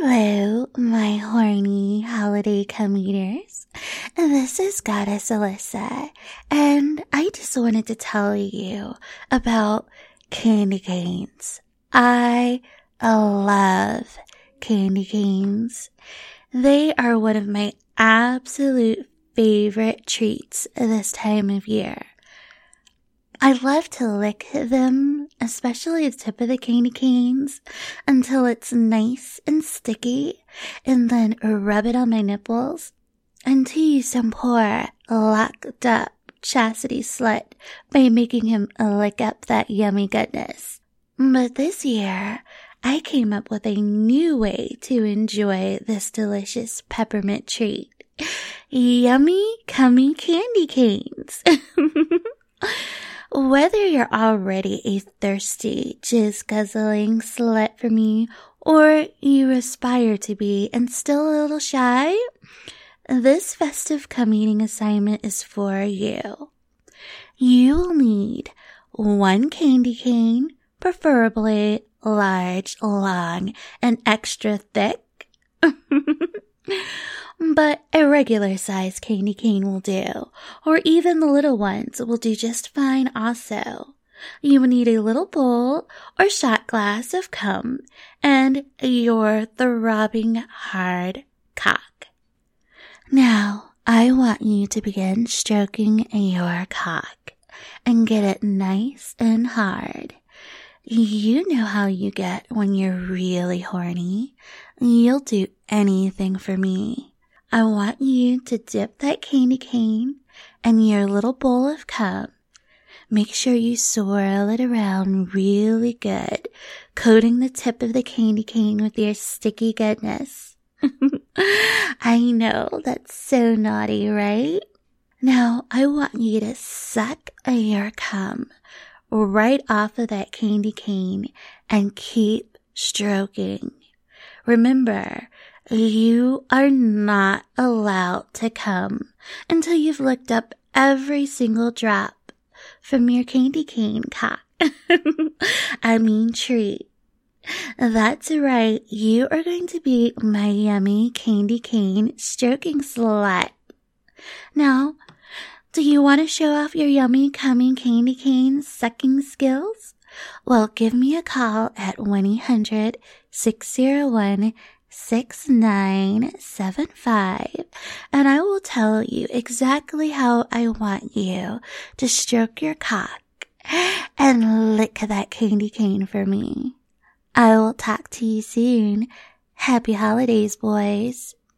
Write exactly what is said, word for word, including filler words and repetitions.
Hello, my horny holiday commuters. This is Goddess Alyssa, and I just wanted to tell you about candy canes. I love candy canes. They are one of my absolute favorite treats this time of year. I love to lick them, especially the tip of the candy canes, until it's nice and sticky, and then rub it on my nipples until you some poor, locked up chastity slut by making him lick up that yummy goodness. But this year, I came up with a new way to enjoy this delicious peppermint treat. Yummy, cummy candy canes. Whether you're already a thirsty, jizz-guzzling slut for me, or you aspire to be and still a little shy, this festive cum-eating assignment is for you. You will need one candy cane, preferably large, long, and extra thick. But a regular size candy cane will do, or even the little ones will do just fine also. You will need a little bowl or shot glass of cum and your throbbing hard cock. Now, I want you to begin stroking your cock and get it nice and hard. You know how you get when you're really horny. You'll do anything for me. I want you to dip that candy cane in your little bowl of cum. Make sure you swirl it around really good, coating the tip of the candy cane with your sticky goodness. I know, that's so naughty, right? Now, I want you to suck your cum right off of that candy cane and keep stroking. Remember, you are not allowed to come until you've licked up every single drop from your candy cane cock. I mean treat. That's right, you are going to be my yummy candy cane stroking slut. Now, do you want to show off your yummy coming candy cane sucking skills? Well, give me a call at one eight hundred, six oh one, six nine seven five, and I will tell you exactly how I want you to stroke your cock and lick that candy cane for me. I will talk to you soon. Happy holidays, boys.